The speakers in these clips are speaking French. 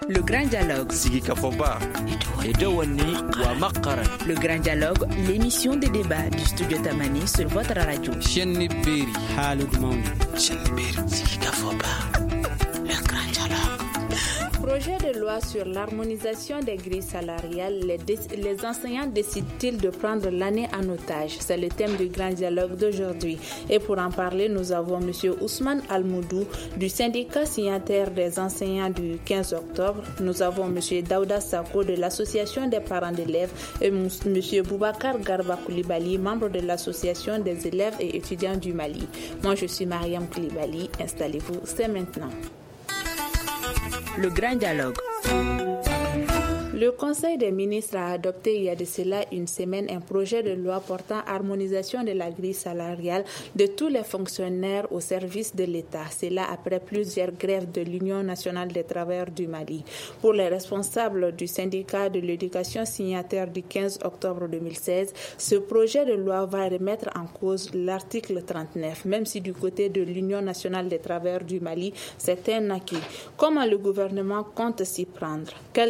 Le Grand Dialogue. Le Grand Dialogue, l'émission de débat du studio Tamani sur votre radio. Projet de loi sur l'harmonisation des grilles salariales, les enseignants décident-ils de prendre l'année en otage? C'est le thème du Grand Dialogue d'aujourd'hui. Et pour en parler, nous avons M. Ousmane Almoudou du syndicat signataire des enseignants du 15 octobre. Nous avons M. Daouda Sako de l'association des parents d'élèves et M. Boubacar Garba Koulibaly, membre de l'association des élèves et étudiants du Mali. Moi, je suis Mariam Koulibaly. Installez-vous, c'est maintenant. Le Grand Dialogue. Le Conseil des ministres a adopté il y a de cela une semaine un projet de loi portant harmonisation de la grille salariale de tous les fonctionnaires au service de l'État. Cela après plusieurs grèves de l'Union nationale des travailleurs du Mali. Pour les responsables du syndicat de l'éducation signataire du 15 octobre 2016, ce projet de loi va remettre en cause l'article 39, même si du côté de l'Union nationale des travailleurs du Mali, c'est un acquis. Comment le gouvernement compte s'y prendre? Quelle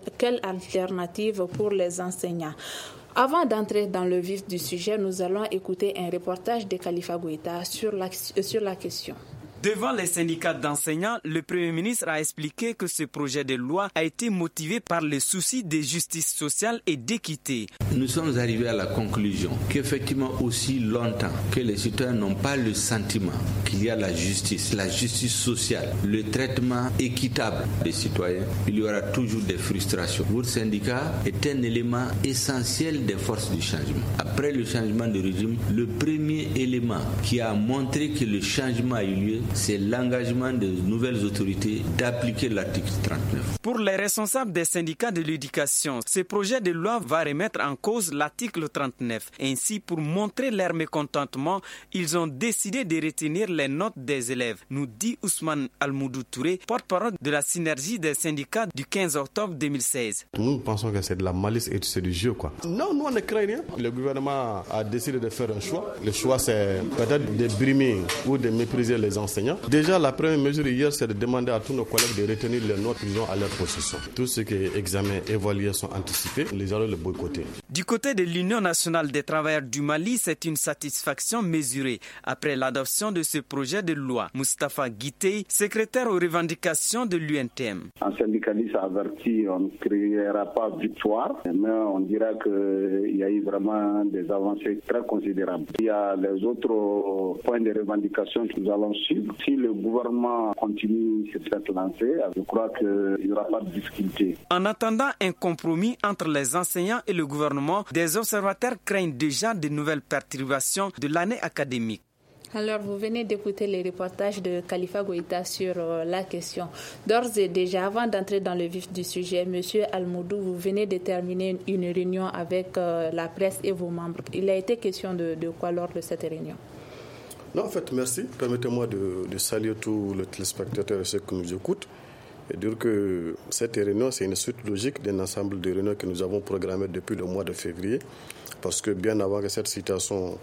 alternative pour les enseignants? Avant d'entrer dans le vif du sujet, nous allons écouter un reportage de Khalifa Goïta sur la question. Devant les syndicats d'enseignants, le Premier ministre a expliqué que ce projet de loi a été motivé par le souci de justice sociale et d'équité. Nous sommes arrivés à la conclusion qu'effectivement aussi longtemps que les citoyens n'ont pas le sentiment qu'il y a la justice sociale, le traitement équitable des citoyens, il y aura toujours des frustrations. Votre syndicat est un élément essentiel des forces du changement. Après le changement de régime, le premier élément qui a montré que le changement a eu lieu, c'est l'engagement des nouvelles autorités d'appliquer l'article 39. Pour les responsables des syndicats de l'éducation, ce projet de loi va remettre en cause l'article 39. Ainsi, pour montrer leur mécontentement, ils ont décidé de retenir les notes des élèves, nous dit Ousmane Almoudou Touré, porte-parole de la synergie des syndicats du 15 octobre 2016. Nous pensons que c'est de la malice et c'est du jeu, quoi. Non, nous on ne craint rien. Le gouvernement a décidé de faire un choix. Le choix, c'est peut-être de brimer ou de mépriser les enseignants. Déjà, la première mesure hier, c'est de demander à tous nos collègues de retenir les notes qu'ils ont à leur possession. Tout ce qui est examen, évalués sont anticipés, les allons le boycotter. Du côté de l'Union nationale des travailleurs du Mali, c'est une satisfaction mesurée après l'adoption de ce projet de loi. Moustapha Guité, secrétaire aux revendications de l'UNTM. Un syndicaliste averti, on ne criera pas victoire, mais on dira qu'il y a eu vraiment des avancées très considérables. Il y a les autres points de revendication que nous allons suivre. Si le gouvernement continue sur cette lancée, je crois qu'il n'y aura pas de difficulté. En attendant un compromis entre les enseignants et le gouvernement, des observateurs craignent déjà de nouvelles perturbations de l'année académique. Alors, vous venez d'écouter les reportages de Khalifa Goïta sur la question. D'ores et déjà, avant d'entrer dans le vif du sujet, Monsieur Almoudou, vous venez de terminer une réunion avec la presse et vos membres. Il a été question de quoi lors de cette réunion? Non, en fait, merci. Permettez-moi de saluer tous les téléspectateurs et ceux qui nous écoutent et dire que cette réunion, c'est une suite logique d'un ensemble de réunions que nous avons programmées depuis le mois de février. Parce que bien avant que cette situation,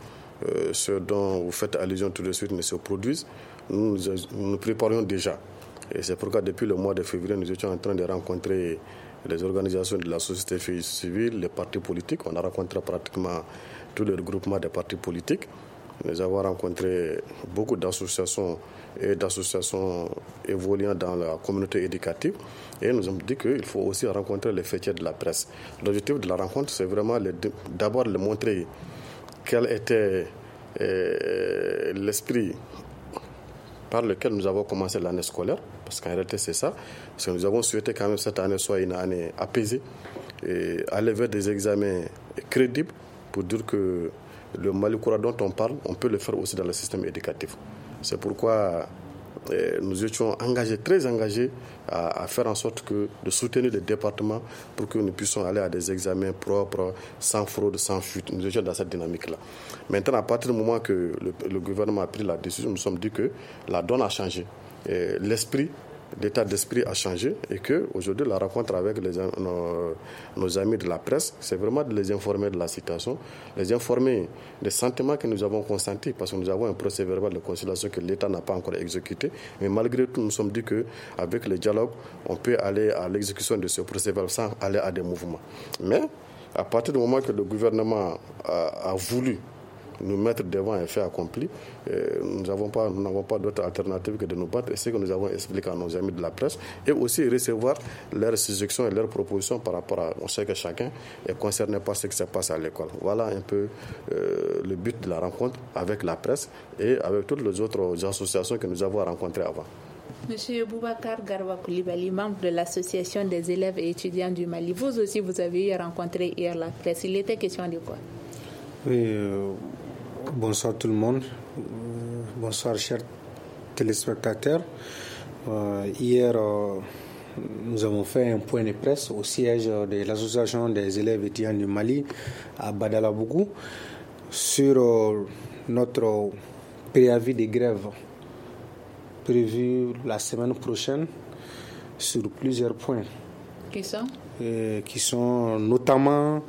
ce dont vous faites allusion tout de suite, ne se produise, nous nous préparions déjà. Et c'est pourquoi depuis le mois de février, nous étions en train de rencontrer les organisations de la société civile, les partis politiques. On a rencontré pratiquement tous les regroupements des partis politiques. Nous avons rencontré beaucoup d'associations évoluant dans la communauté éducative et nous avons dit qu'il faut aussi rencontrer les fêtiers de la presse. L'objectif de la rencontre, c'est vraiment d'abord de montrer quel était l'esprit par lequel nous avons commencé l'année scolaire, parce qu'en réalité c'est ça, parce que nous avons souhaité quand même cette année soit une année apaisée et aller vers des examens crédibles pour dire que le Malikoura dont on parle, on peut le faire aussi dans le système éducatif. C'est pourquoi nous étions très engagés à faire en sorte de soutenir les départements pour que nous puissions aller à des examens propres, sans fraude, sans fuite. Nous étions dans cette dynamique-là. Maintenant, à partir du moment que le gouvernement a pris la décision, nous nous sommes dit que la donne a changé. Et l'esprit l'état d'esprit a changé et qu'aujourd'hui, la rencontre avec nos amis de la presse, c'est vraiment de les informer de la situation, les informer des sentiments que nous avons consentis, parce que nous avons un procès verbal de conciliation que l'État n'a pas encore exécuté. Mais malgré tout, nous sommes dit qu'avec le dialogue, on peut aller à l'exécution de ce procès verbal sans aller à des mouvements. Mais à partir du moment que le gouvernement a voulu nous mettre devant un fait accompli, nous n'avons pas d'autre alternative que de nous battre. Et c'est ce que nous avons expliqué à nos amis de la presse et aussi recevoir leurs suggestions et leurs propositions par rapport à... On sait que chacun est concerné par ce qui se passe à l'école. Voilà un peu le but de la rencontre avec la presse et avec toutes les autres associations que nous avons rencontrées avant. Monsieur Boubacar Garba Koulibaly, membre de l'Association des élèves et étudiants du Mali, vous aussi, vous avez rencontré hier la presse. Il était question de quoi? Oui, bonsoir tout le monde. Bonsoir chers téléspectateurs. Hier, nous avons fait un point de presse au siège de l'Association des élèves étudiants du Mali à Badalabougou sur notre préavis de grève prévu la semaine prochaine sur plusieurs points. Qui sont notamment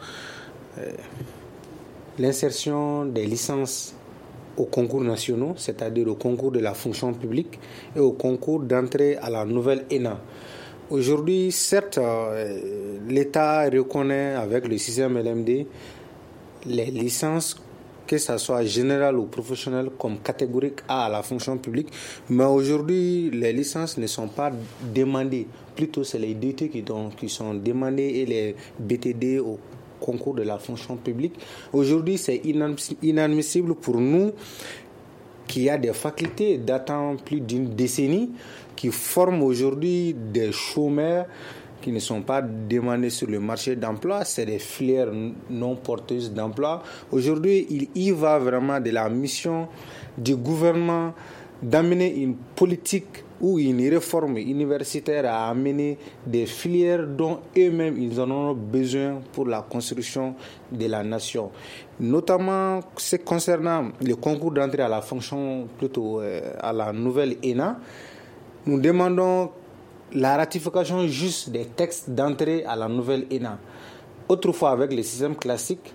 l'insertion des licences aux concours nationaux, c'est-à-dire au concours de la fonction publique et au concours d'entrée à la nouvelle ENA. Aujourd'hui, certes, l'État reconnaît avec le 6e LMD les licences, que ce soit générale ou professionnelle, comme catégorique A à la fonction publique. Mais aujourd'hui, les licences ne sont pas demandées. Plutôt, c'est les DT qui sont demandées et les BTD au concours de la fonction publique. Aujourd'hui, c'est inadmissible pour nous qu'il y a des facultés datant plus d'une décennie qui forment aujourd'hui des chômeurs qui ne sont pas demandés sur le marché d'emploi, c'est des filières non porteuses d'emploi. Aujourd'hui, il y va vraiment de la mission du gouvernement d'amener une politique ou une réforme universitaire à amener des filières dont eux-mêmes ils en ont besoin pour la construction de la nation. Notamment, c'est concernant le concours d'entrée à la fonction, plutôt à la nouvelle ENA, nous demandons la ratification juste des textes d'entrée à la nouvelle ENA. Autrefois, avec le système classique,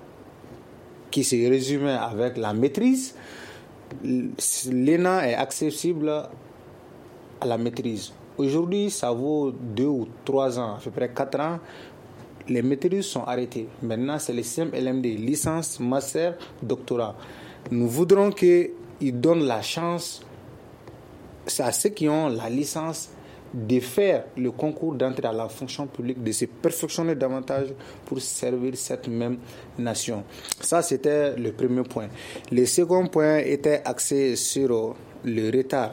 qui se résumait avec la maîtrise, l'ENA est accessible à la maîtrise. Aujourd'hui, ça vaut 2 ou 3 ans, à peu près 4 ans, les maîtrises sont arrêtées. Maintenant, c'est le système LMD, licence, master, doctorat. Nous voudrons qu'ils donnent la chance à ceux qui ont la licence de faire le concours d'entrée à la fonction publique, de se perfectionner davantage pour servir cette même nation. Ça, c'était le premier point. Le second point était axé sur le retard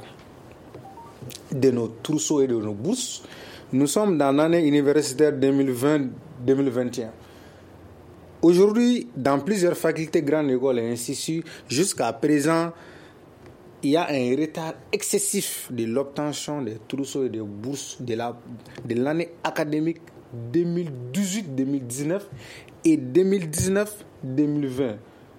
de nos trousseaux et de nos bourses. Nous sommes dans l'année universitaire 2020-2021. Aujourd'hui, dans plusieurs facultés, grandes écoles et instituts, jusqu'à présent, il y a un retard excessif de l'obtention des trousseaux et des bourses de l'année académique 2018-2019 et 2019-2020.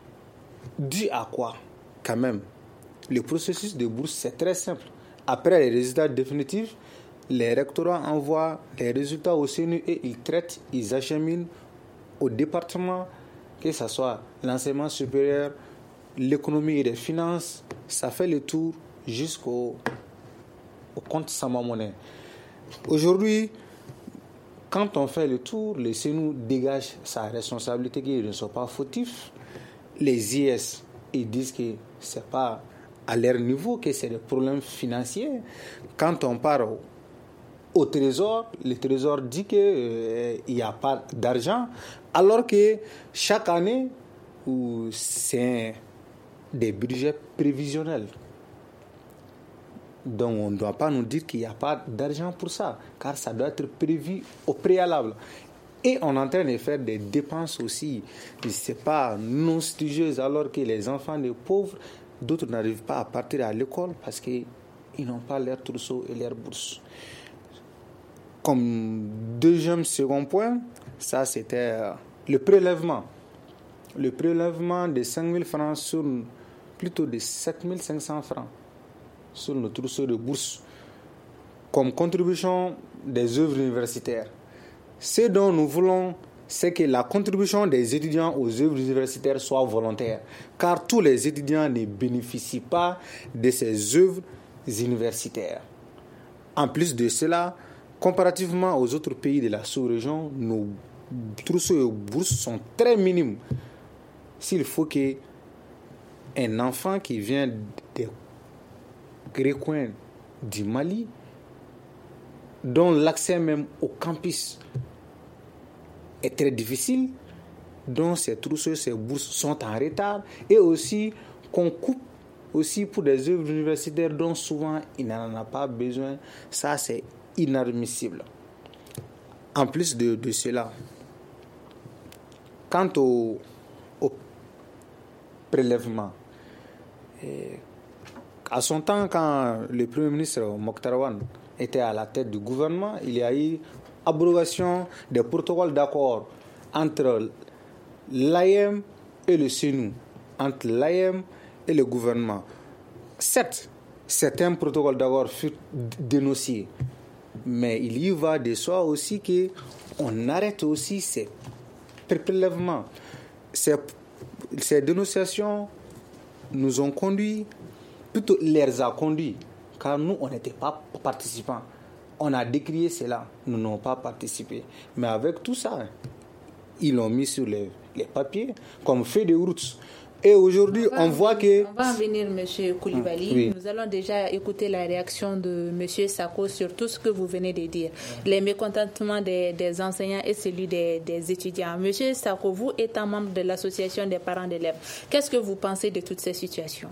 Dû à quoi? Quand même, le processus de bourse, c'est très simple. Après les résultats définitifs, les rectorats envoient les résultats au CNU et ils traitent, ils acheminent au département, que ce soit l'enseignement supérieur, l'économie et les finances, ça fait le tour jusqu'au compte Sama-Monnaie. Aujourd'hui, quand on fait le tour, le CNU dégage sa responsabilité qu'ils ne sont pas fautifs. Les IS, ils disent que ce n'est pas à leur niveau, que c'est des problèmes financiers. Quand on part au Trésor, le Trésor dit qu'il n'y a pas d'argent, alors que chaque année, c'est des budgets prévisionnels. Donc on ne doit pas nous dire qu'il n'y a pas d'argent pour ça, car ça doit être prévu au préalable. Et on est en train de faire des dépenses aussi, ce n'est pas non studieuses, alors que les enfants des pauvres, d'autres n'arrivent pas à partir à l'école parce qu'ils n'ont pas leur trousseau et leur bourse. Comme deuxième, second point, ça c'était le prélèvement. Le prélèvement de 5 000 francs sur plutôt de 7 500 francs sur nos trousseaux de bourse. comme contribution des œuvres universitaires. Ce dont nous voulons, c'est que la contribution des étudiants aux œuvres universitaires soit volontaire, car tous les étudiants ne bénéficient pas de ces œuvres universitaires. En plus de cela, comparativement aux autres pays de la sous-région, nos trousseaux et bourses sont très minimes. S'il faut qu'un enfant qui vient des recoins du Mali, dont l'accès même au campus est très difficile, dont ces trousseaux, ces bourses sont en retard, et aussi qu'on coupe aussi pour des œuvres universitaires dont souvent il n'en a pas besoin, ça c'est inadmissible. En plus de cela, quant au prélèvement, à son temps, quand le Premier ministre Mokhtar Wane était à la tête du gouvernement, il y a eu abrogation des protocoles d'accord entre l'AEM et le CNU, entre l'AEM et le gouvernement. Certes, certains protocoles d'accord furent dénoncés, mais il y va de soi aussi qu'on arrête aussi ces prélèvements. Ces dénonciations nous ont conduits, plutôt les a conduits, car nous, on n'était pas participants. On a décrié cela, nous n'avons pas participé. Mais avec tout ça, ils l'ont mis sur les papiers comme fait de route. Et aujourd'hui, on voit que... On va en venir, M. Koulibaly. Oui. Nous allons déjà écouter la réaction de M. Sako sur tout ce que vous venez de dire. Les mécontentements des enseignants et celui des étudiants. M. Sako, vous étant membre de l'association des parents d'élèves, qu'est-ce que vous pensez de toutes ces situations?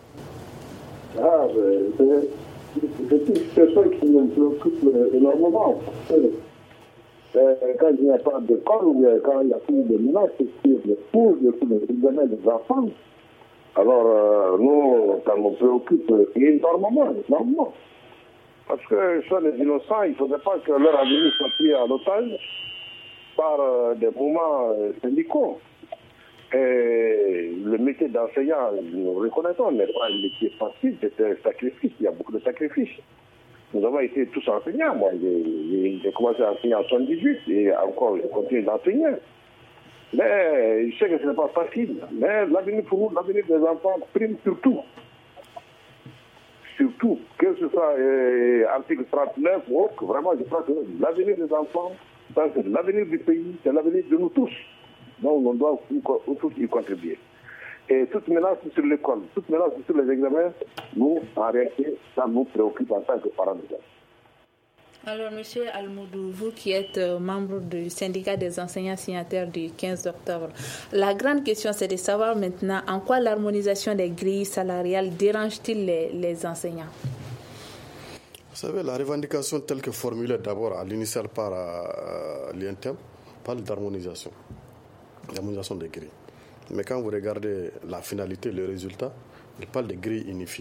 C'est une situation qui me préoccupe énormément. Quand il n'y a pas d'école ou quand il n'y a plus de menaces sur les cours, les examens des enfants, alors nous, ça nous préoccupe énormément. Parce que ce sont des innocents, il ne faudrait pas que leur avenir soit pris en otage par des mouvements syndicaux. Et le métier d'enseignant, nous reconnaissons, n'est pas un métier facile, c'est un sacrifice, il y a beaucoup de sacrifices. Nous avons été tous enseignants. Moi, j'ai commencé à enseigner en 1978 et encore, je continue d'enseigner. Mais je sais que ce n'est pas facile. Mais l'avenir pour nous, l'avenir des enfants prime surtout. Surtout, que ce soit article 39 ou autre, vraiment, je crois que l'avenir des enfants, c'est l'avenir du pays, c'est l'avenir de nous tous. Donc, on doit tous y contribuer. Et toute menace sur l'école, toute menace sur les examens, nous, en réalité, ça nous préoccupe en tant que parents d'élèves. Alors, M. Almoudou, vous qui êtes membre du syndicat des enseignants signataires du 15 octobre, la grande question, c'est de savoir maintenant en quoi l'harmonisation des grilles salariales dérange-t-il les enseignants? Vous savez, la revendication telle que formulée d'abord à l'initial par l'INTEM parle d'harmonisation des grilles. Mais quand vous regardez la finalité, le résultat, il parle de grilles unifiées.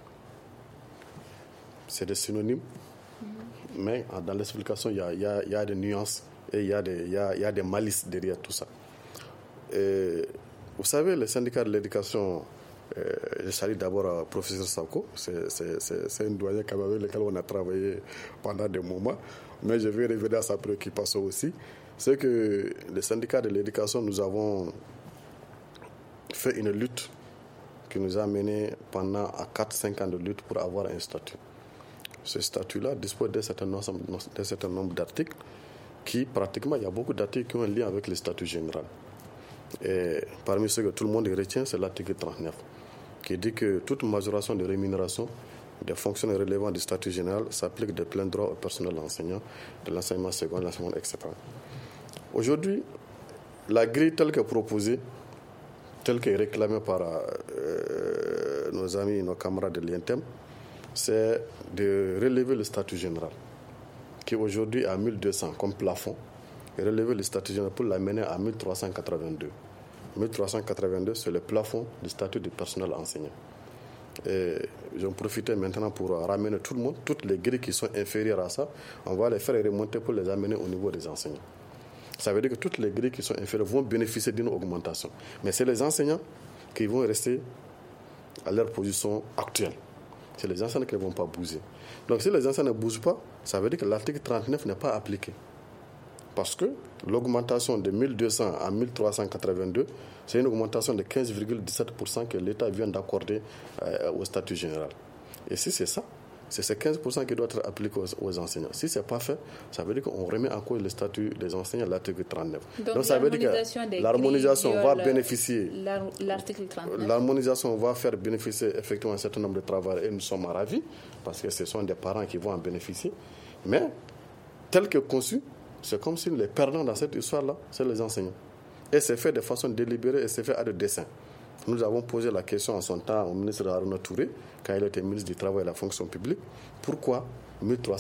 C'est des synonymes, mais dans l'explication, il y a des nuances et il y a des malices derrière tout ça. Et vous savez, le syndicat de l'éducation, je salue d'abord le professeur Sako, c'est un doyen avec lequel on a travaillé pendant des moments, mais je vais revenir à sa préoccupation aussi. C'est que le syndicat de l'éducation, nous avons fait une lutte qui nous a mené pendant 4-5 ans de lutte pour avoir un statut. Ce statut-là dispose d'un certain nombre d'articles qui, pratiquement, il y a beaucoup d'articles qui ont un lien avec le statut général. Et parmi ceux que tout le monde retient, c'est l'article 39, qui dit que toute majoration de rémunération des fonctionnaires relevant du statut général s'applique de plein droit au personnel enseignant, de l'enseignement secondaire, de l'enseignement, etc. Aujourd'hui, la grille telle que proposée, telle qu'elle est réclamée par nos amis, nos camarades de l'INTEM, c'est de relever le statut général, qui aujourd'hui est à 1200 comme plafond, et relever le statut général pour l'amener à 1382. 1382, c'est le plafond du statut du personnel enseignant. Et j'en profite maintenant pour ramener tout le monde, toutes les grilles qui sont inférieures à ça, on va les faire remonter pour les amener au niveau des enseignants. Ça veut dire que toutes les grilles qui sont inférieures vont bénéficier d'une augmentation. Mais c'est les enseignants qui vont rester à leur position actuelle. C'est les enseignants qui ne vont pas bouger. Donc si les enseignants ne bougent pas, ça veut dire que l'article 39 n'est pas appliqué. Parce que l'augmentation de 1200 à 1382, c'est une augmentation de 15,17% que l'État vient d'accorder au statut général. Et si c'est ça, c'est ces 15% qui doit être appliqué aux enseignants. Si ce n'est pas fait, ça veut dire qu'on remet en cause le statut des enseignants, l'article 39. Donc ça veut dire que l'harmonisation va bénéficier. L'article 39. L'harmonisation va faire bénéficier effectivement un certain nombre de travailleurs et nous sommes ravis parce que ce sont des parents qui vont en bénéficier. Mais tel que conçu, c'est comme si les perdants dans cette histoire-là, c'est les enseignants. Et c'est fait de façon délibérée et c'est fait à de dessein. Nous avons posé la question en son temps au ministre Arnaud Touré, quand il était ministre du Travail et de la Fonction publique, pourquoi 1382 ?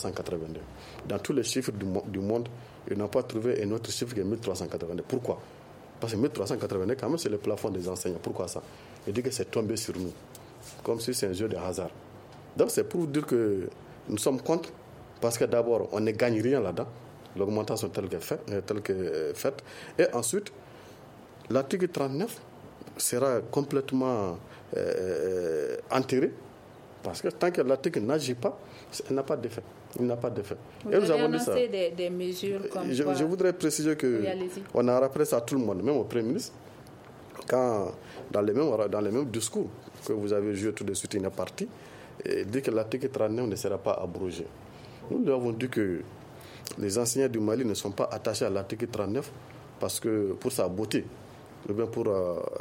Dans tous les chiffres du monde, ils n'ont pas trouvé un autre chiffre que 1382. Pourquoi ? Parce que 1382, quand même, c'est le plafond des enseignants. Pourquoi ça ? Il dit que c'est tombé sur nous, comme si c'est un jeu de hasard. Donc c'est pour dire que nous sommes contre, parce que d'abord, on ne gagne rien là-dedans, l'augmentation telle que faite, et ensuite, l'article 39 sera complètement enterré parce que tant que l'article n'agit pas, il n'a pas d'effet. Vous avez annoncé des mesures comme je voudrais préciser qu'on a rappelé ça à tout le monde, même au Premier ministre, quand dans les mêmes discours que vous avez joué tout de suite, il est parti, et dit que l'article 39 ne sera pas abrogé. Nous lui avons dit que les enseignants du Mali ne sont pas attachés à l'article 39 parce que pour sa beauté, ou bien pour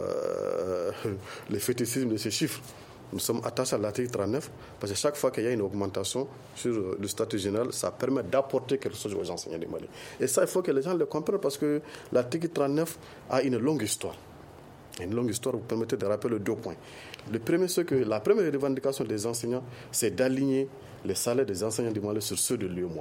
le fétichisme de ces chiffres. Nous sommes attachés à l'article 39 parce que chaque fois qu'il y a une augmentation sur le statut général, ça permet d'apporter quelque chose aux enseignants du Mali. Et ça, il faut que les gens le comprennent parce que l'article 39 a une longue histoire. Une longue histoire, vous permettez de rappeler 2 points. Le premier, c'est que la première revendication des enseignants, c'est d'aligner les salaires des enseignants du Mali sur ceux de l'UEMOA.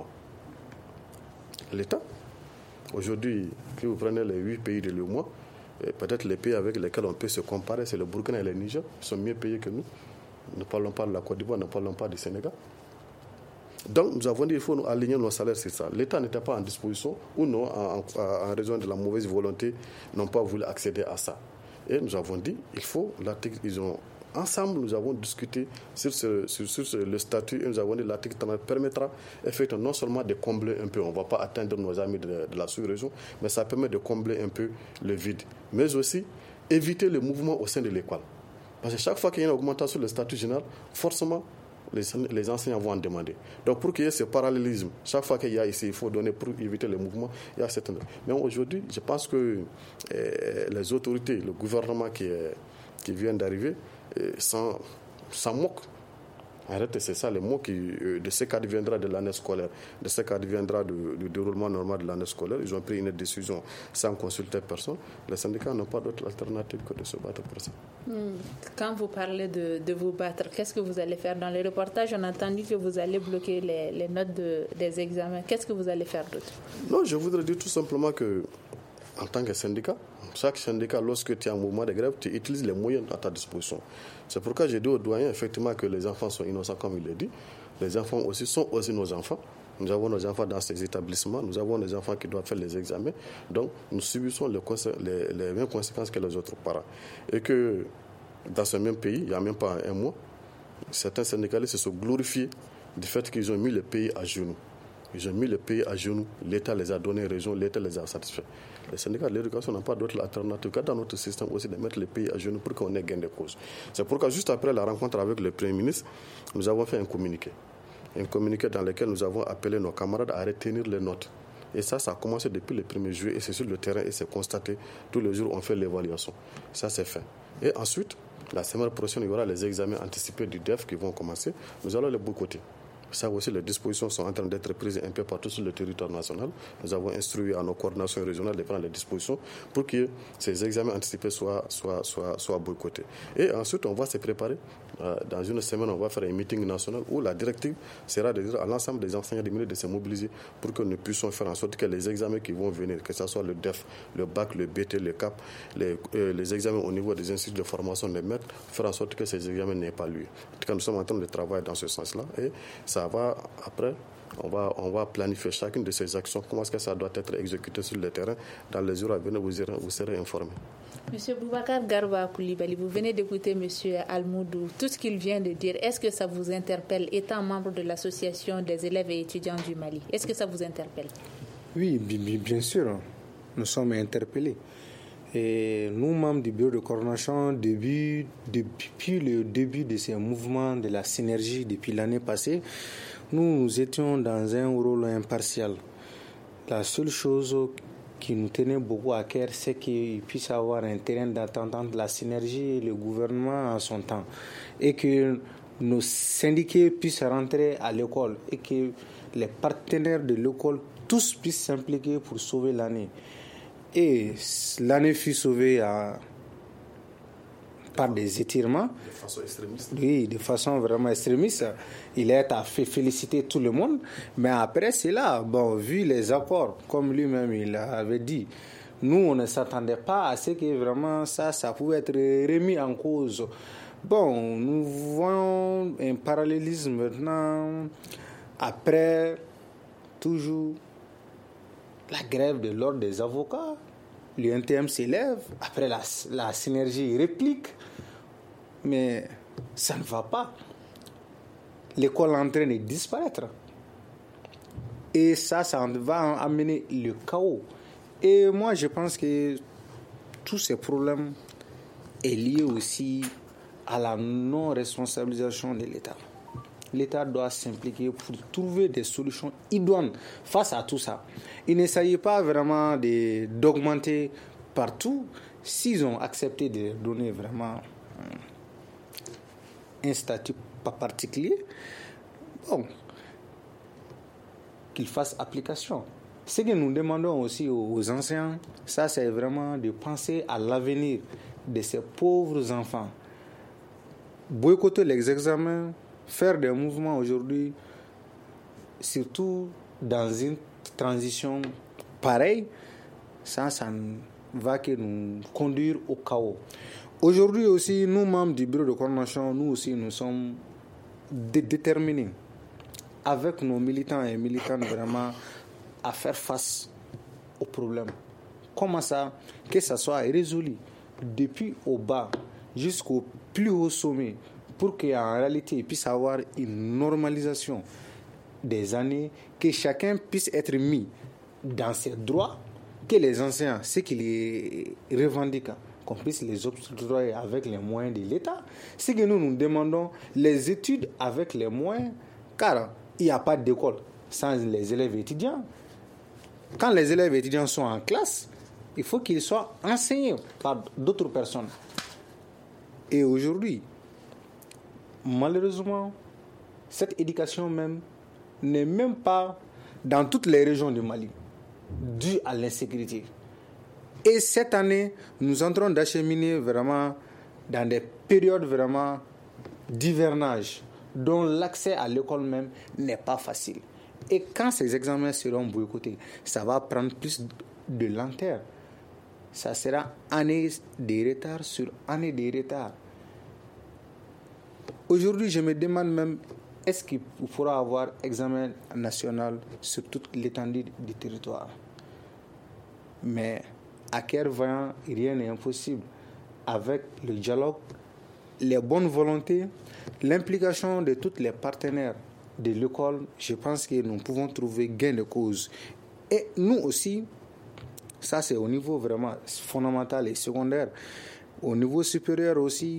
L'État, aujourd'hui, si vous prenez les 8 pays de l'UEMOA, peut-être les pays avec lesquels on peut se comparer, c'est le Burkina et le Niger, qui sont mieux payés que nous. Ne parlons pas de la Côte d'Ivoire, ne parlons pas du Sénégal. Donc, nous avons dit qu'il faut nous aligner nos salaires, c'est ça. L'État n'était pas en disposition, ou non, en raison de la mauvaise volonté, n'ont pas voulu accéder à ça. Et nous avons dit, il faut l'article, ensemble, nous avons discuté sur le statut et nous avons dit que l'article 30 permettra effectivement non seulement de combler un peu, on ne va pas atteindre nos amis de la sous-région, mais ça permet de combler un peu le vide. Mais aussi éviter le mouvement au sein de l'école. Parce que chaque fois qu'il y a une augmentation du statut général, forcément, les enseignants vont en demander. Donc pour qu'il y ait ce parallélisme, chaque fois qu'il y a ici, il faut donner pour éviter le mouvement, il y a certaines... Mais aujourd'hui, je pense que les autorités, le gouvernement qui vient d'arriver, s'en moque. Arrêtez, c'est ça le mot de ce qui adviendra de l'année scolaire, de ce qui adviendra du déroulement normal de l'année scolaire. Ils ont pris une décision sans consulter personne. Les syndicats n'ont pas d'autre alternative que de se battre pour ça. Quand vous parlez de vous battre, qu'est-ce que vous allez faire? Dans les reportages, on a entendu que vous allez bloquer les notes des examens. Qu'est-ce que vous allez faire d'autre? Non, je voudrais dire tout simplement que, en tant que syndicat, chaque syndicat, lorsque tu es en mouvement de grève, tu utilises les moyens à ta disposition. C'est pourquoi j'ai dit aux doyens, effectivement, que les enfants sont innocents, comme il l'a dit. Les enfants aussi sont aussi nos enfants. Nous avons nos enfants dans ces établissements. Nous avons des enfants qui doivent faire les examens. Donc, nous subissons les mêmes conséquences que les autres parents. Et que, dans ce même pays, il n'y a même pas un mois, certains syndicalistes se sont glorifiés du fait qu'ils ont mis le pays à genoux. Ils ont mis le pays à genoux. L'État les a donné raison. L'État les a satisfaits. Les syndicats de l'éducation n'ont pas d'autre alternative que dans notre système aussi de mettre le pays à genoux pour qu'on ait gain de cause. C'est pourquoi juste après la rencontre avec le Premier ministre, nous avons fait un communiqué. Un communiqué dans lequel nous avons appelé nos camarades à retenir les notes. Et ça a commencé depuis le 1er juillet et c'est sur le terrain et c'est constaté. Tous les jours, on fait l'évaluation. Ça, c'est fait. Et ensuite, la semaine prochaine, il y aura les examens anticipés du DEF qui vont commencer. Nous allons les boycotter. Ça aussi, les dispositions sont en train d'être prises un peu partout sur le territoire national. Nous avons instruit à nos coordinations régionales de prendre les dispositions pour que ces examens anticipés soient boycottés. Et ensuite, on va se préparer. Dans une semaine, on va faire un meeting national où la directive sera de dire à l'ensemble des enseignants du milieu de se mobiliser pour que nous puissions faire en sorte que les examens qui vont venir, que ce soit le DEF, le BAC, le BT, le CAP, les examens au niveau des instituts de formation des maîtres, faire en sorte que ces examens n'aient pas lieu. En tout cas, nous sommes en train de travailler dans ce sens-là et ça va après On va planifier chacune de ces actions, comment est-ce que ça doit être exécuté sur le terrain. Dans les jours à venir, vous serez informés. Monsieur Boubacar Garba Koulibaly, vous venez d'écouter Monsieur Almoudou. Tout ce qu'il vient de dire, est-ce que ça vous interpelle, étant membre de l'association des élèves et étudiants du Mali? Est-ce que ça vous interpelle? Oui, bien sûr, nous sommes interpellés. Et nous, membres du bureau de coordination, depuis le début de ces mouvements de la synergie, depuis l'année passée, nous étions dans un rôle impartial. La seule chose qui nous tenait beaucoup à cœur, c'est qu'il puisse y avoir un terrain d'entente entre la synergie et le gouvernement en son temps. Et que nos syndiqués puissent rentrer à l'école et que les partenaires de l'école tous puissent s'impliquer pour sauver l'année. Et l'année fut sauvée par des étirements. De façon extrémiste. Oui, de façon vraiment extrémiste. Il a fait féliciter tout le monde. Mais après cela, vu les accords, comme lui-même il avait dit, nous, on ne s'attendait pas à ce que vraiment ça pouvait être remis en cause. Nous voyons un parallélisme maintenant. Après, toujours, la grève de l'ordre des avocats, l'UNTM s'élève, après la synergie réplique, mais ça ne va pas. L'école est en train de disparaître. Et ça va amener le chaos. Et moi, je pense que tous ces problèmes sont liés aussi à la non-responsabilisation de l'État. L'État doit s'impliquer pour trouver des solutions idoines face à tout ça. Il ne s'agit pas vraiment d'augmenter partout. S'ils ont accepté de donner vraiment un statut pas particulier, qu'ils fassent application. Ce que nous demandons aussi aux enseignants, ça c'est vraiment de penser à l'avenir de ces pauvres enfants. Boycotter les examens, faire des mouvements aujourd'hui, surtout dans une transition pareille, ça ne va que nous conduire au chaos. Aujourd'hui aussi, nous, membres du bureau de coordination, nous aussi, nous sommes déterminés avec nos militants et militantes vraiment à faire face aux problèmes. Comment ça? Que ça soit résolu depuis au bas jusqu'au plus haut sommet, pour qu'en réalité il puisse y avoir une normalisation des années, que chacun puisse être mis dans ses droits, que les enseignants, ce qu'ils revendiquent, qu'on puisse les octroyer avec les moyens de l'État. Ce que nous demandons, les études avec les moyens, car il n'y a pas d'école sans les élèves étudiants. Quand les élèves étudiants sont en classe, il faut qu'ils soient enseignés par d'autres personnes. Et aujourd'hui, malheureusement, cette éducation même n'est même pas dans toutes les régions du Mali, due à l'insécurité. Et cette année, nous entrons d'acheminer vraiment dans des périodes vraiment d'hivernage, dont l'accès à l'école même n'est pas facile. Et quand ces examens seront boycottés, ça va prendre plus de lenteur. Ça sera année de retard sur année de retard. Aujourd'hui, je me demande même, est-ce qu'il pourra avoir examen national sur toute l'étendue du territoire? Mais à cœur vaillant, rien n'est impossible. Avec le dialogue, les bonnes volontés, l'implication de tous les partenaires de l'école, je pense que nous pouvons trouver gain de cause. Et nous aussi, ça c'est au niveau vraiment fondamental et secondaire. Au niveau supérieur aussi,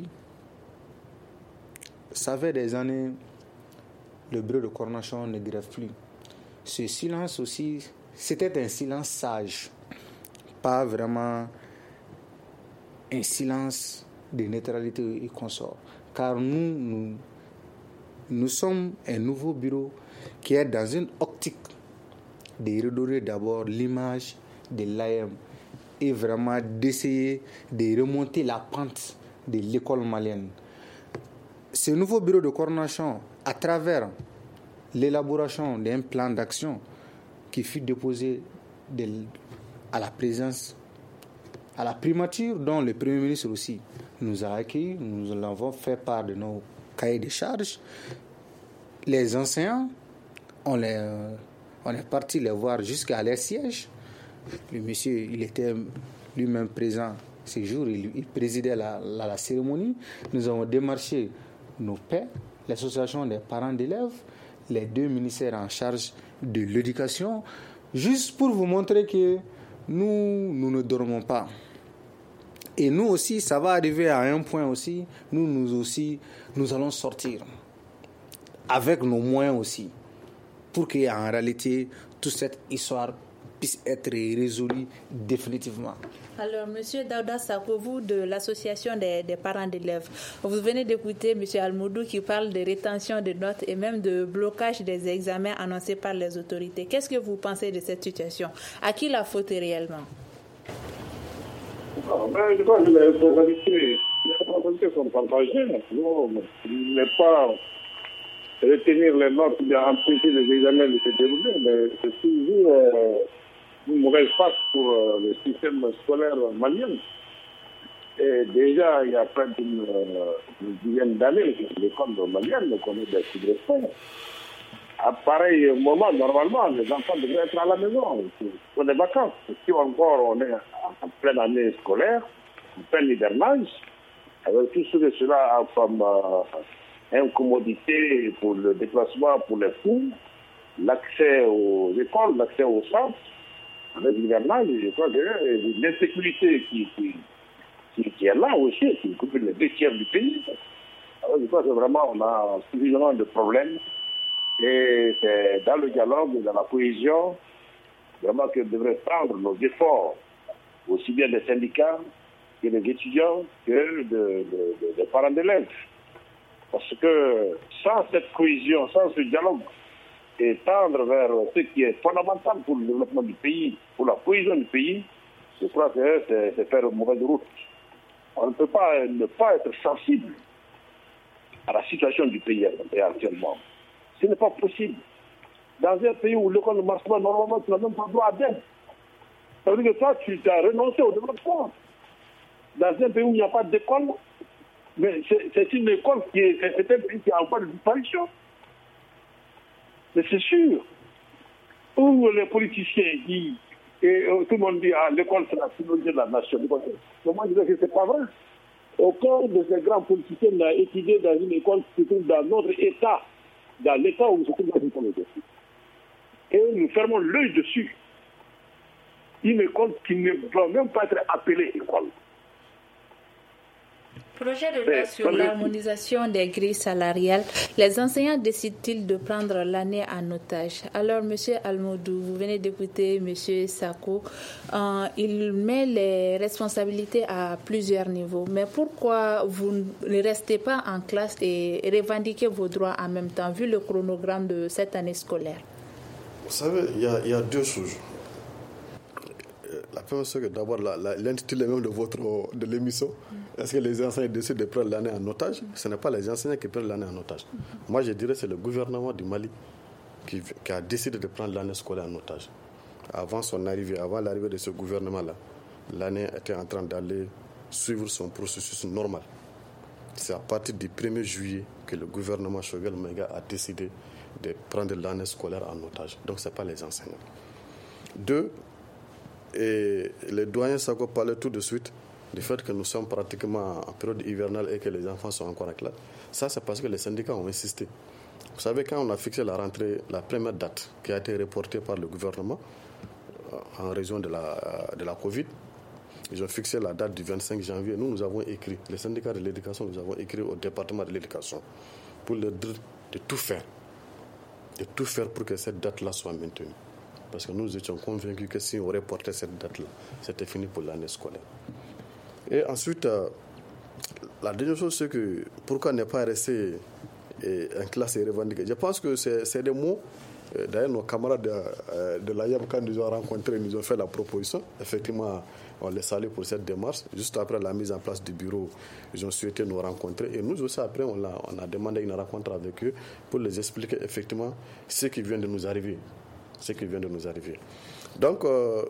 ça fait des années, le bureau de coordination ne grève plus. Ce silence aussi, c'était un silence sage, pas vraiment un silence de neutralité et consort. Car nous sommes un nouveau bureau qui est dans une optique de redorer d'abord l'image de l'AM et vraiment d'essayer de remonter la pente de l'école malienne. Ce nouveau bureau de coordination, à travers l'élaboration d'un plan d'action qui fut déposé à la présidence, à la primature, dont le Premier ministre aussi nous a accueillis, nous l'avons fait part de nos cahiers de charges. Les enseignants on est parti les voir jusqu'à leur siège. Le monsieur, il était lui-même présent ces jours, il présidait la cérémonie. Nous avons démarché nos pairs, l'association des parents d'élèves, les 2 ministères en charge de l'éducation, juste pour vous montrer que nous ne dormons pas. Et nous aussi, ça va arriver à un point aussi, nous allons sortir avec nos moyens aussi, pour qu'en réalité, toute cette histoire puisse être résolue définitivement. Alors, Monsieur Daouda Sako, vous de l'association des parents d'élèves, vous venez d'écouter Monsieur Almoudou qui parle de rétention de notes et même de blocage des examens annoncés par les autorités. Qu'est-ce que vous pensez de cette situation? À qui la faute est réellement? Je crois que les responsabilités sont partagées. Il n'est pas retenir les notes, bien empêcher les examens de se dérouler, mais c'est toujours une mauvaise passe pour le système scolaire malien. Et déjà, il y a près d'une dizaine d'années, l'école malienne connaît des soubresauts. À pareil moment, normalement, les enfants devraient être à la maison pour les vacances. Si encore on est en pleine année scolaire, en plein hivernage, avec tout ce que cela a comme incommodité pour le déplacement pour les fous, l'accès aux écoles, l'accès aux centres, avec l'hivernage, je crois que l'insécurité qui est là aussi, qui coupe les 2/3 du pays. Alors, je crois que vraiment on a suffisamment de problèmes. Et c'est dans le dialogue et dans la cohésion, vraiment que devraient prendre nos efforts, aussi bien des syndicats que des étudiants, que des parents d'élèves. Parce que sans cette cohésion, sans ce dialogue, et tendre vers ce qui est fondamental pour le développement du pays, pour la cohésion du pays, je crois que c'est faire une mauvaise route. On ne peut pas ne pas être sensible à la situation du pays actuellement. Ce n'est pas possible. Dans un pays où l'école ne marche pas, normalement, tu n'as même pas droit à d'aide. Ça veut dire que toi, tu as renoncé au développement. Dans un pays où il n'y a pas d'école, mais c'est une école c'est un pays qui a encore de disparition. Mais c'est sûr. Où les politiciens disent, et tout le monde dit, l'école c'est la finalité de la nation. Mais moi, je dis que ce n'est pas vrai. Aucun de ces grands politiciens n'a étudié dans une école qui se trouve dans notre État, dans l'État où se trouve dans une école. Et nous fermons l'œil dessus. Une école qui ne doit même pas être appelée école. Projet de loi sur l'harmonisation des grilles salariales, les enseignants décident-ils de prendre l'année en otage? Alors, M. Almoudou, vous venez d'écouter M. Sako, il met les responsabilités à plusieurs niveaux. Mais pourquoi vous ne restez pas en classe et revendiquez vos droits en même temps, vu le chronogramme de cette année scolaire? Vous savez, il y a 2 choses. La première chose, d'abord, l'intitulé même de l'émission, est-ce que les enseignants décident de prendre l'année en otage? Ce n'est pas les enseignants qui prennent l'année en otage. Moi, je dirais que c'est le gouvernement du Mali qui a décidé de prendre l'année scolaire en otage. Avant l'arrivée de ce gouvernement-là, l'année était en train d'aller suivre son processus normal. C'est à partir du 1er juillet que le gouvernement Choguel Maïga a décidé de prendre l'année scolaire en otage. Donc, ce n'est pas les enseignants. 2, et le doyen Sako parlait tout de suite du fait que nous sommes pratiquement en période hivernale et que les enfants sont encore en classe. Ça, c'est parce que les syndicats ont insisté. Vous savez, quand on a fixé la rentrée, la première date qui a été reportée par le gouvernement en raison de la Covid, ils ont fixé la date du 25 janvier. Nous avons écrit, les syndicats de l'éducation, nous avons écrit au département de l'éducation pour leur dire de tout faire pour que cette date-là soit maintenue. Parce que nous étions convaincus que si on reportait cette date-là, c'était fini pour l'année scolaire. Et ensuite, la dernière chose, c'est que pourquoi ne pas rester en classe et revendiquer? Je pense que c'est des mots. D'ailleurs, nos camarades de l'AYAM, quand nous ont rencontrés, nous ont fait la proposition. Effectivement, on les salue pour cette démarche. Juste après la mise en place du bureau, ils ont souhaité nous rencontrer. Et nous aussi, après, on a demandé une rencontre avec eux pour les expliquer effectivement ce qui vient de nous arriver. Donc,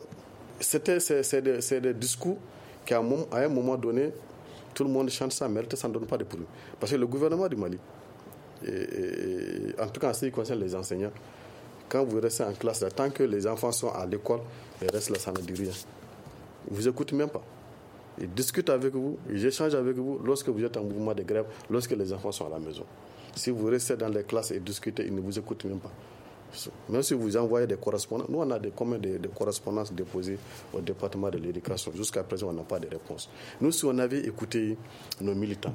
c'est des discours qu'à un moment donné, tout le monde chante ça, mais ça ne donne pas de bruit. Parce que le gouvernement du Mali, en tout cas en ce qui concerne les enseignants, Quand vous restez en classe, là, tant que les enfants sont à l'école, le reste là, ça ne dit rien. Ils ne vous écoutent même pas. Ils discutent avec vous, ils échangent avec vous lorsque vous êtes en mouvement de grève, lorsque les enfants sont à la maison. Si vous restez dans les classes et discutez, ils ne vous écoutent même pas. Même si vous envoyez des correspondances, nous on a combien de correspondances déposées au département de l'éducation. Jusqu'à présent, on n'a pas de réponse. Nous, si on avait écouté nos militants,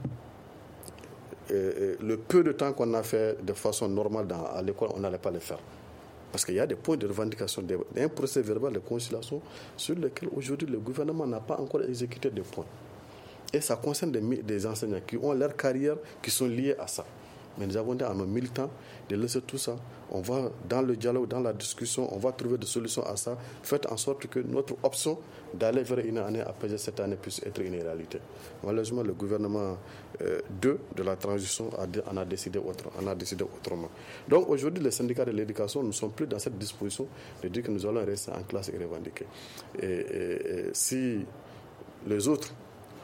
le peu de temps qu'on a fait de façon normale à l'école, on n'allait pas le faire. Parce qu'il y a des points de revendication, un procès verbal de conciliation sur lequel aujourd'hui le gouvernement n'a pas encore exécuté des points. Et ça concerne des enseignants qui ont leur carrière, qui sont liés à ça. Mais nous avons dit à nos militants de laisser tout ça. On va dans le dialogue, dans la discussion, on va trouver des solutions à ça. Faites en sorte que notre option d'aller vers une année apaisée cette année puisse être une réalité. Malheureusement, le gouvernement 2 de la transition en a décidé autrement. Donc aujourd'hui, les syndicats de l'éducation ne sont plus dans cette disposition de dire que nous allons rester en classe et revendiquer. Et si les autres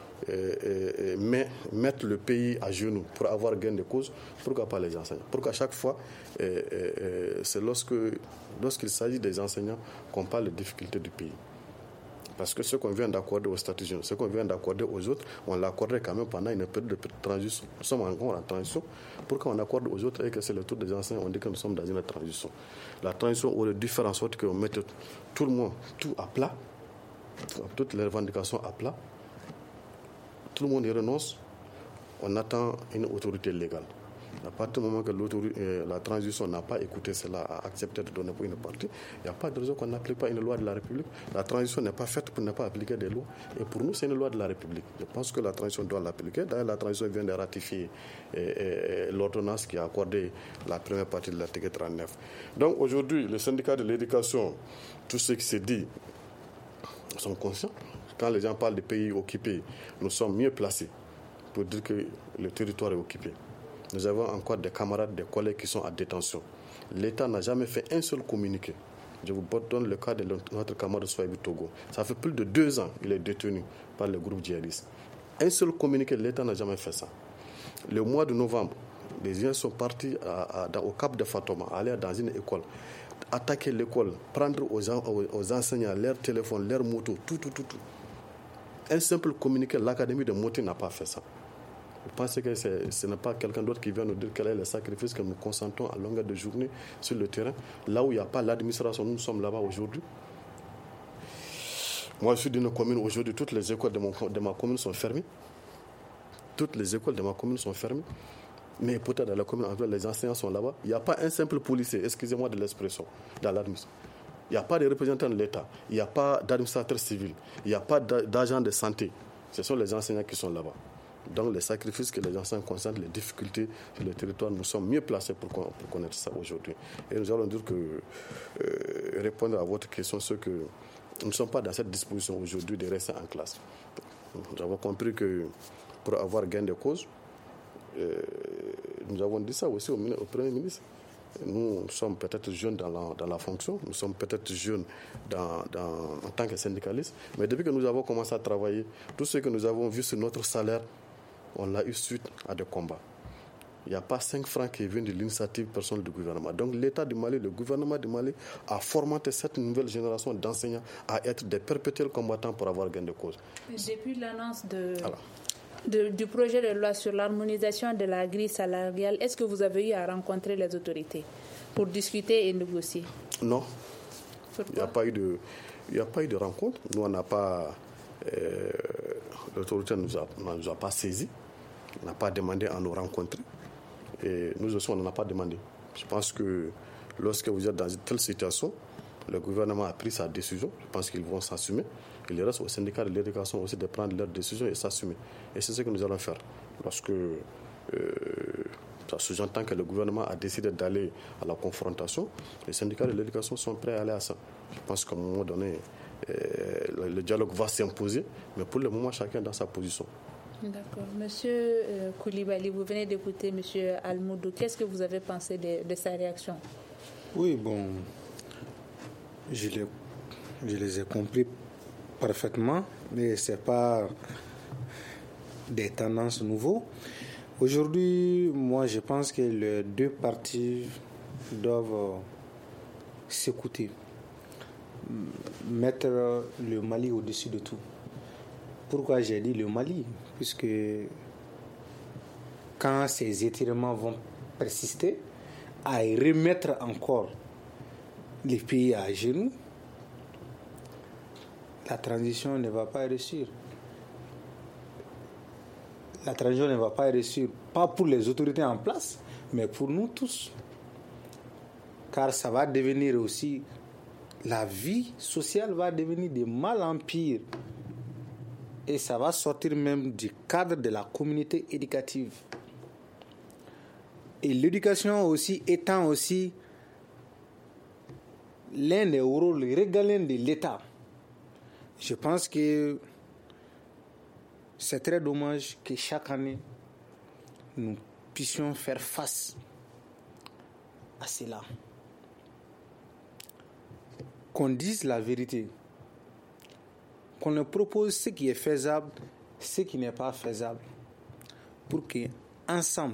mettre le pays à genoux pour avoir gain de cause, pourquoi pas les enseignants? Pourquoi à chaque fois, c'est lorsqu'il s'agit des enseignants qu'on parle des difficultés du pays? Parce que ce qu'on vient d'accorder aux statisticiens, ce qu'on vient d'accorder aux autres, on l'accorderait quand même pendant une période de transition. Nous sommes encore en transition. Pourquoi on accorde aux autres et que c'est le tour des enseignants, on dit que nous sommes dans une transition? La transition aurait dû faire en sorte qu'on mette tout le monde, tout à plat, toutes les revendications à plat. Tout le monde y renonce, on attend une autorité légale. À partir du moment que la transition n'a pas écouté cela, a accepté de donner pour une partie, il n'y a pas de raison qu'on n'applique pas une loi de la République. La transition n'est pas faite pour ne pas appliquer des lois. Et pour nous, c'est une loi de la République. Je pense que la transition doit l'appliquer. D'ailleurs, la transition vient de ratifier l'ordonnance qui a accordé la première partie de l'article 39. Donc aujourd'hui, les syndicats de l'éducation, tout ce qui s'est dit, sont conscients. Quand les gens parlent de pays occupés, nous sommes mieux placés pour dire que le territoire est occupé. Nous avons encore des camarades, des collègues qui sont en détention. L'État n'a jamais fait un seul communiqué. Je vous donne le cas de notre camarade Souaïbou Togo. Ça fait plus de 2 ans qu'il est détenu par le groupe djihadiste. Un seul communiqué, l'État n'a jamais fait ça. Le mois de novembre, les gens sont partis au Cap de Fatoma, aller dans une école, attaquer l'école, prendre aux enseignants leur téléphone, leur moto, tout. Un simple communiqué, l'Académie de Moti n'a pas fait ça. Je pense que ce n'est pas quelqu'un d'autre qui vient nous dire quel est le sacrifice que nous consentons à longueur de journée sur le terrain. Là où il n'y a pas l'administration, nous sommes là-bas aujourd'hui. Moi, je suis d'une commune aujourd'hui, toutes les écoles de ma commune sont fermées. Toutes les écoles de ma commune sont fermées. Mais peut-être dans la commune, les enseignants sont là-bas. Il n'y a pas un simple policier, excusez-moi de l'expression, dans l'administration. Il n'y a pas de représentants de l'État, il n'y a pas d'administrateurs civils, il n'y a pas d'agents de santé. Ce sont les enseignants qui sont là-bas. Donc les sacrifices que les enseignants consentent, les difficultés sur le territoire, nous sommes mieux placés pour connaître ça aujourd'hui. Et nous allons dire que répondre à votre question, c'est que nous ne sommes pas dans cette disposition aujourd'hui de rester en classe. Nous avons compris que pour avoir gain de cause, nous avons dit ça aussi au Premier ministre. Nous sommes peut-être jeunes dans la fonction, nous sommes peut-être jeunes en tant que syndicalistes, mais depuis que nous avons commencé à travailler, tout ce que nous avons vu sur notre salaire, on l'a eu suite à des combats. Il n'y a pas 5 francs qui viennent de l'initiative personnelle du gouvernement. Donc l'État du Mali, le gouvernement du Mali a formaté cette nouvelle génération d'enseignants à être des perpétuels combattants pour avoir gain de cause. Depuis l'annonce du projet de loi sur l'harmonisation de la grille salariale, est-ce que vous avez eu à rencontrer les autorités pour discuter et négocier? Non. Il n'y a pas eu de rencontre. Nous, on n'a pas... l'autorité ne nous a pas saisis. On n'a pas demandé à nous rencontrer. Et nous aussi, on n'en a pas demandé. Je pense que lorsque vous êtes dans une telle situation, le gouvernement a pris sa décision. Je pense qu'ils vont s'assumer. Il reste au syndicat de l'éducation aussi de prendre leurs décisions et s'assumer. Et c'est ce que nous allons faire. Lorsque ça sous-entend que le gouvernement a décidé d'aller à la confrontation, les syndicats de l'éducation sont prêts à aller à ça. Je pense qu'à un moment donné, le dialogue va s'imposer, mais pour le moment, chacun dans sa position. D'accord. Monsieur Koulibaly, vous venez d'écouter Monsieur Almoudou. Qu'est-ce que vous avez pensé de sa réaction? Oui, bon, je les ai compris parfaitement, mais ce n'est pas des tendances nouvelles. Aujourd'hui, moi, je pense que les deux parties doivent s'écouter, mettre le Mali au-dessus de tout. Pourquoi j'ai dit le Mali? Puisque quand ces étirements vont persister, à remettre encore les pays à genoux, la transition ne va pas réussir. La transition ne va pas réussir, pas pour les autorités en place, mais pour nous tous. Car ça va devenir aussi, la vie sociale va devenir de mal en pire. Et ça va sortir même du cadre de la communauté éducative. Et l'éducation aussi étant aussi l'un des rôles régaliens de l'État. Je pense que c'est très dommage que chaque année, nous puissions faire face à cela. Qu'on dise la vérité. Qu'on nous propose ce qui est faisable, ce qui n'est pas faisable. Pour qu'ensemble,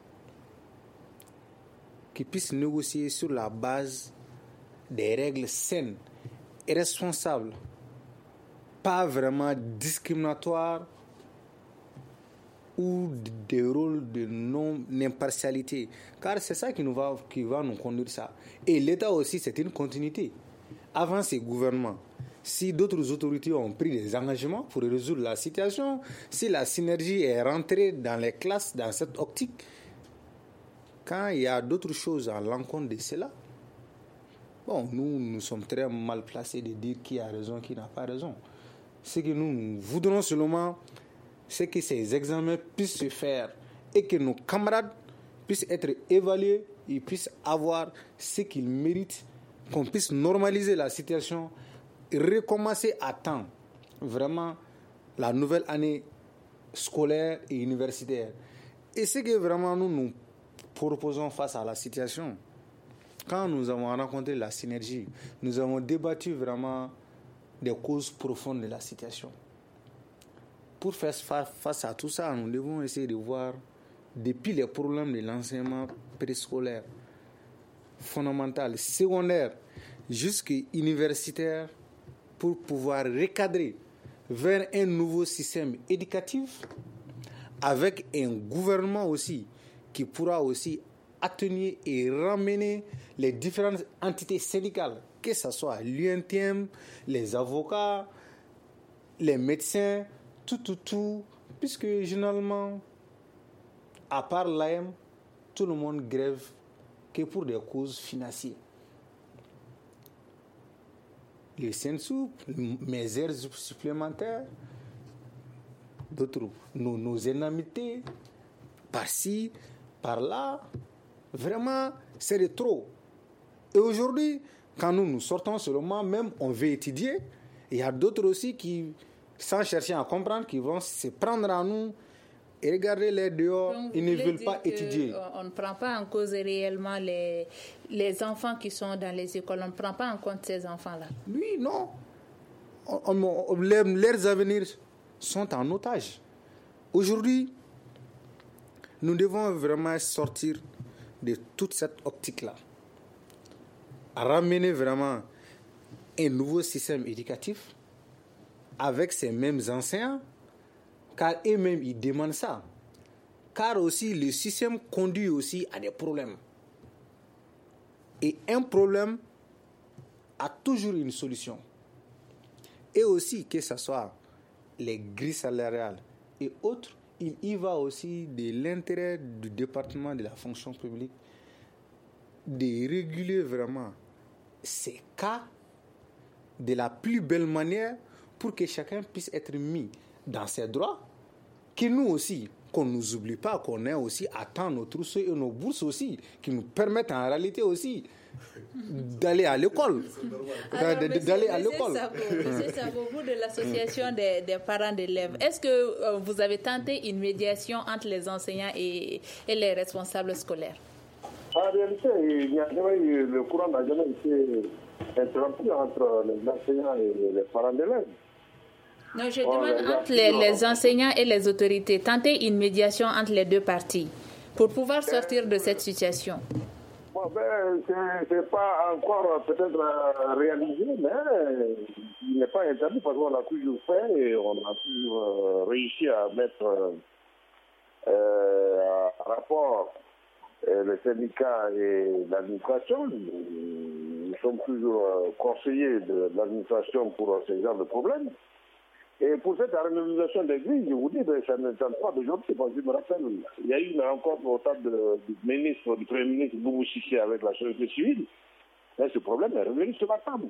qu'ils puissent négocier sur la base des règles saines et responsables, pas vraiment discriminatoires ou des rôles de non-impartialité. Car c'est ça qui va nous conduire ça. Et l'État aussi, c'est une continuité. Avant ces gouvernements, si d'autres autorités ont pris des engagements pour résoudre la situation, si la synergie est rentrée dans les classes, dans cette optique, quand il y a d'autres choses à l'encontre de cela, bon, nous sommes très mal placés de dire qui a raison, qui n'a pas raison. Ce que nous voudrons seulement, c'est que ces examens puissent se faire et que nos camarades puissent être évalués, ils puissent avoir ce qu'ils méritent, qu'on puisse normaliser la situation, recommencer à temps vraiment la nouvelle année scolaire et universitaire. Et ce que vraiment nous proposons face à la situation, quand nous avons rencontré la synergie, nous avons débattu vraiment des causes profondes de la situation. Pour faire face à tout ça, nous devons essayer de voir depuis les problèmes de l'enseignement préscolaire, fondamental, secondaire, jusqu'universitaire, pour pouvoir recadrer vers un nouveau système éducatif avec un gouvernement aussi qui pourra aussi atténuer et ramener les différentes entités syndicales, que ce soit l'UNTM, les avocats, les médecins, tout, puisque généralement, à part l'AM, tout le monde grève que pour des causes financières. Les SENSOUP, mes heures supplémentaires, d'autres, nos indemnités, par-ci, par-là, vraiment, c'est de trop. Et aujourd'hui, quand nous sortons seulement, même on veut étudier, il y a d'autres aussi qui, sans chercher à comprendre, qui vont se prendre à nous et regarder les dehors. Donc, ils ne veulent pas étudier. On ne prend pas en cause réellement les enfants qui sont dans les écoles. On ne prend pas en compte ces enfants-là. Oui, non. Leurs avenirs sont en otage. Aujourd'hui, nous devons vraiment sortir de toute cette optique-là. Ramener vraiment un nouveau système éducatif avec ces mêmes enseignants, car eux-mêmes, ils demandent ça. Car aussi, le système conduit aussi à des problèmes. Et un problème a toujours une solution. Et aussi, que ce soit les grilles salariales et autres, il y va aussi de l'intérêt du département de la fonction publique de réguler vraiment ces cas de la plus belle manière pour que chacun puisse être mis dans ses droits, que nous aussi, qu'on ne nous oublie pas, qu'on ait aussi à temps nos trousseaux et nos bourses aussi, qui nous permettent en réalité aussi d'aller à l'école. D'aller à l'école. Monsieur Sabo, vous de l'association des parents d'élèves, est-ce que vous avez tenté une médiation entre les enseignants et les responsables scolaires? En réalité, le courant n'a jamais été interrompu entre les enseignants et les parents d'élèves. Non, je demande entre les enseignants et les autorités, tenter une médiation entre les deux parties pour pouvoir sortir de cette situation. Bon, Bon, c'est pas encore peut-être réalisé, mais il n'est pas interdit parce qu'on a toujours fait et on a toujours réussi à mettre en rapport les syndicats et l'administration. Nous sommes toujours conseillers de l'administration pour ce genre de problème. Et pour cette harmonisation des grilles, je vous dis, ça ne tente pas d'aujourd'hui. Parce que je me rappelle, il y a eu une rencontre au stade du Premier ministre Boubou Sissé avec la société civile. Et ce problème est revenu sur la table.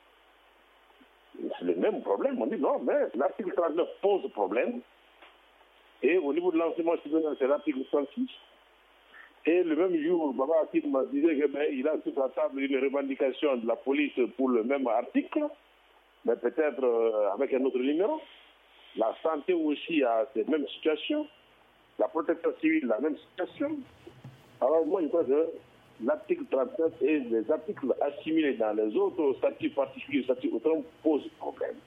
C'est le même problème. On dit non, mais l'article 39 pose problème. Et au niveau de l'enseignement supérieur, c'est l'article 36. Et le même jour, Baba Akim m'a dit qu'il a sur sa table une revendication de la police pour le même article, mais peut-être avec un autre numéro. La santé aussi a ces mêmes situations. La protection civile, la même situation. Alors moi, je crois que l'article 39 et les articles assimilés dans les autres statuts particuliers, statuts autrement, posent problème.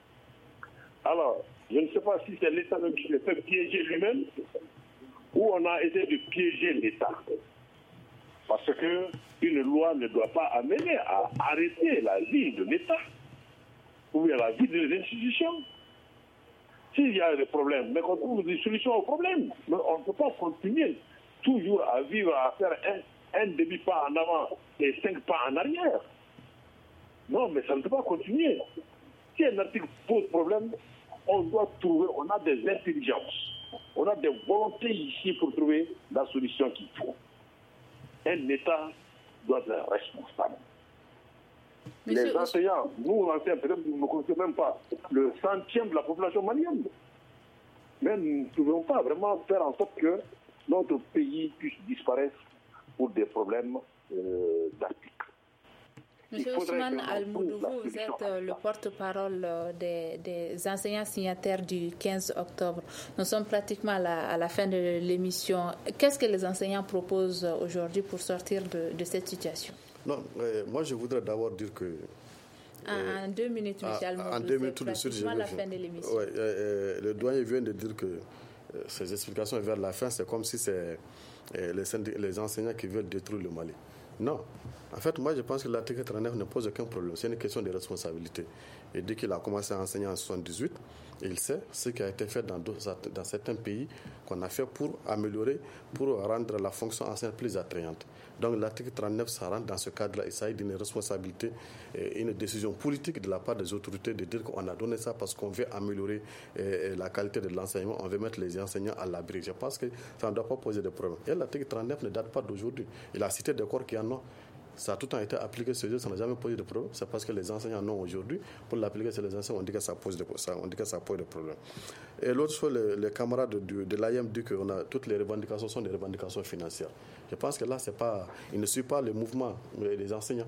Alors, je ne sais pas si c'est l'État même qui s'est fait piéger lui-même ou on a essayé de piéger l'État. Parce qu'une loi ne doit pas amener à arrêter la vie de l'État ou bien la vie des institutions. S'il y a des problèmes, mais qu'on trouve des solutions aux problèmes, mais on ne peut pas continuer toujours à vivre, à faire un demi-pas en avant et 5 pas en arrière. Non, mais ça ne peut pas continuer. Si un article pose problème, on doit trouver, on a des intelligences, on a des volontés ici pour trouver la solution qu'il faut. Un État doit être responsable. Les enseignants, nous enseignants, peut-être nous ne connaissons même pas le centième de la population malienne. Mais nous ne pouvons pas vraiment faire en sorte que notre pays puisse disparaître pour des problèmes d'articles. Monsieur Ousmane Almoudouvou, vous êtes le porte-parole des enseignants signataires du 15 octobre. Nous sommes pratiquement à la fin de l'émission. Qu'est-ce que les enseignants proposent aujourd'hui pour sortir de cette situation? Non, moi je voudrais d'abord dire que... En 2 minutes, Michel Almoudouvou, en 2 minutes, tout de suite, la fin de l'émission. Ouais, le doyen vient de dire que ces explications vers la fin, c'est comme si c'est les enseignants qui veulent détruire le Mali. Non. En fait, moi, je pense que l'article 39 ne pose aucun problème. C'est une question de responsabilité. Et dès qu'il a commencé à enseigner en 1978, il sait ce qui a été fait dans certains pays qu'on a fait pour améliorer, pour rendre la fonction enseignante plus attrayante. Donc, l'article 39, ça rentre dans ce cadre-là. Il s'agit d'une responsabilité et une décision politique de la part des autorités de dire qu'on a donné ça parce qu'on veut améliorer la qualité de l'enseignement, on veut mettre les enseignants à l'abri. Je pense que ça ne doit pas poser de problème. Et l'article 39 ne date pas d'aujourd'hui. Il a cité des corps qui en ont. Ça a tout le temps été appliqué ce jour, ça n'a jamais posé de problème. C'est parce que les enseignants en ont aujourd'hui. Pour l'appliquer sur les enseignants, on dit que ça pose de problème. Et l'autre chose, les camarades de l'AIM disent que toutes les revendications sont des revendications financières. Je pense que là, il ne suit pas le mouvement des enseignants.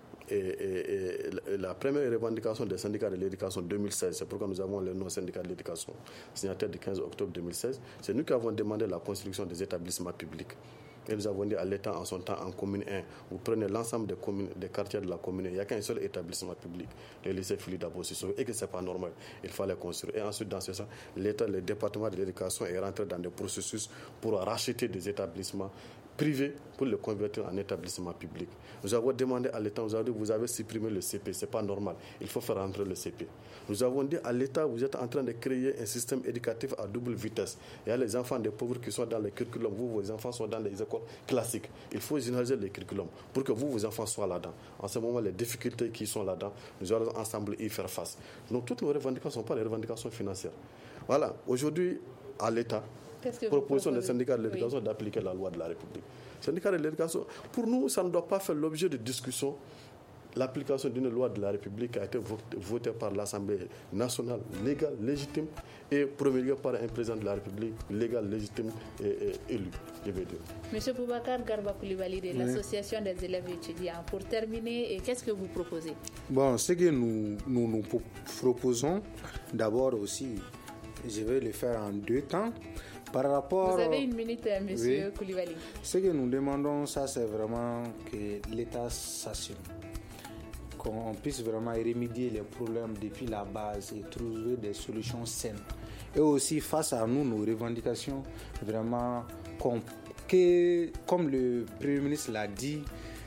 Et la première revendication des syndicats de l'éducation 2016, c'est pourquoi nous avons le nom syndicat de l'éducation, signataire du 15 octobre 2016, c'est nous qui avons demandé la construction des établissements publics. Et nous avons dit à l'État en son temps, en commune 1, vous prenez l'ensemble des quartiers de la commune, il n'y a qu'un seul établissement public, le lycée Philippe Dabo-Sissoko, et que ce n'est pas normal, il fallait construire. Et ensuite, dans ce sens, l'État, le département de l'éducation est rentré dans des processus pour racheter des établissements privés pour le convertir en établissement public. Nous avons demandé à l'État, nous avons dit, vous avez supprimé le CP, ce n'est pas normal, il faut faire rentrer le CP. Nous avons dit à l'État, vous êtes en train de créer un système éducatif à double vitesse. Il y a les enfants des pauvres qui sont dans les curriculums, vos enfants sont dans les écoles classiques. Il faut généraliser les curriculums pour que vos enfants soient là-dedans. En ce moment, les difficultés qui sont là-dedans, nous allons ensemble y faire face. Donc toutes nos revendications ne sont pas des revendications financières. Voilà, aujourd'hui, à l'État, proposition des syndicats de l'éducation d'appliquer la loi de la République. Syndicats de l'éducation, pour nous, ça ne doit pas faire l'objet de discussion. L'application d'une loi de la République a été votée par l'Assemblée nationale, légale, légitime, et promulguée par un président de la République, légal, légitime et élu, je vais dire. Monsieur Boubacar Garba Koulibaly de l'Association des élèves étudiants, pour terminer, qu'est-ce que vous proposez? Bon, ce que nous proposons, d'abord aussi, je vais le faire en 2 temps. Par rapport, vous avez 1 minute, monsieur Koulibaly. Ce que nous demandons, ça, c'est vraiment que l'État s'assume, qu'on puisse vraiment remédier les problèmes depuis la base et trouver des solutions saines. Et aussi, face à nous, nos revendications, vraiment, comme le Premier ministre l'a dit,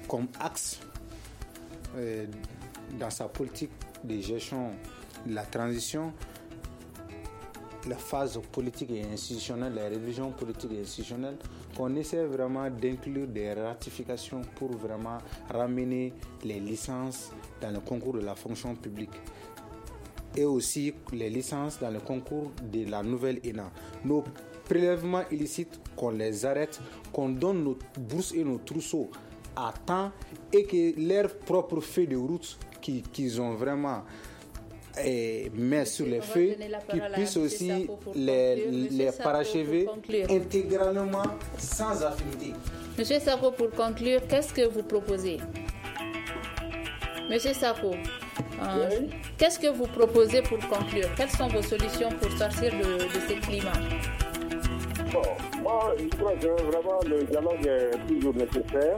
comme axe dans sa politique de gestion de la transition, la phase politique et institutionnelle, la révision politique et institutionnelle, qu'on essaie vraiment d'inclure des ratifications pour vraiment ramener les licences dans le concours de la fonction publique et aussi les licences dans le concours de la nouvelle ENA. Nos prélèvements illicites, qu'on les arrête, qu'on donne nos bourses et nos trousseaux à temps et que leurs propres feuilles de route qu'ils ont vraiment mis sur les feuilles, qu'ils puissent aussi les parachever intégralement sans affinité. Monsieur Sako, pour conclure, qu'est-ce que vous proposez? Monsieur Sako, oui. Qu'est-ce que vous proposez pour conclure? Quelles sont vos solutions pour sortir de ce climat? Bon, moi, je crois que vraiment le dialogue est toujours nécessaire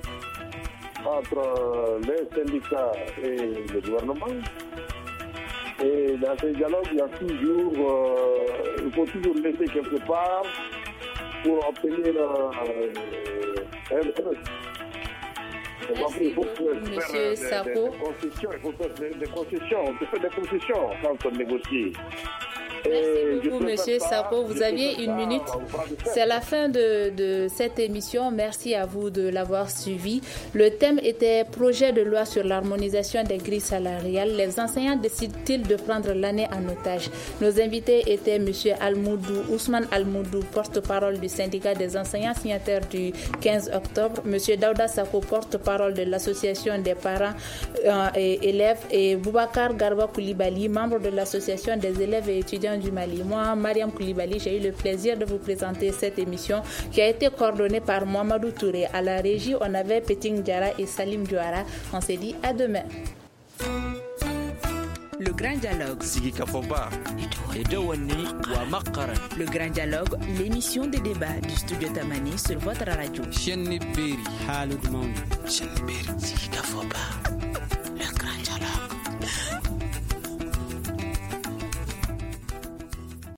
entre les syndicats et le gouvernement. Et dans ce dialogue, il faut toujours laisser quelque part pour obtenir un truc. Merci beaucoup, Monsieur Sako. Il faut faire des concessions. On peut faire des concessions quand on négocie. Merci beaucoup, Monsieur Sako. Vous aviez une minute. C'est la fin de cette émission. Merci à vous de l'avoir suivi. Le thème était projet de loi sur l'harmonisation des grilles salariales. Les enseignants décident-ils de prendre l'année en otage? Nos invités étaient Monsieur Ousmane Almoudou, porte-parole du syndicat des enseignants signataires du 15 octobre, Monsieur Daouda Sako, porte-parole de l'association des parents et élèves, et Boubacar Garba Koulibaly, membre de l'association des élèves et étudiants du Mali. Moi, Mariam Koulibaly, j'ai eu le plaisir de vous présenter cette émission qui a été coordonnée par Mohamedou Touré. À la régie, on avait Peting Diara et Salim Diouara. On s'est dit à demain. Le Grand Dialogue. Le Grand Dialogue, l'émission de débat du studio Tamani sur votre radio.